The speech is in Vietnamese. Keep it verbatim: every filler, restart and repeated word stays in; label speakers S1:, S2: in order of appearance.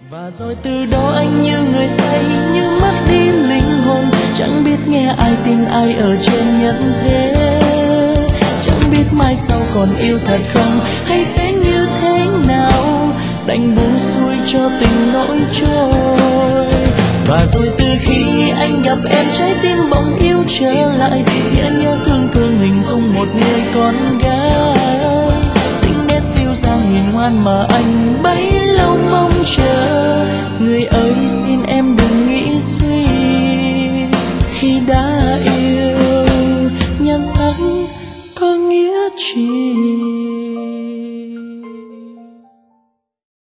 S1: Và rồi từ đó anh như người say, như mất đi linh hồn, chẳng biết nghe ai tin ai ở trên nhân thế. Chẳng biết mai sau còn yêu thật không, hay sẽ như thế nào, đành buông xuôi cho tình nỗi trôi. Và rồi từ khi anh gặp em, trái tim bỗng yêu trở lại, nhớ nhớ thương thương hình dung một người con gái. Tính nét dịu dàng hiền ngoan mà anh bấy lâu mong chờ, người ơi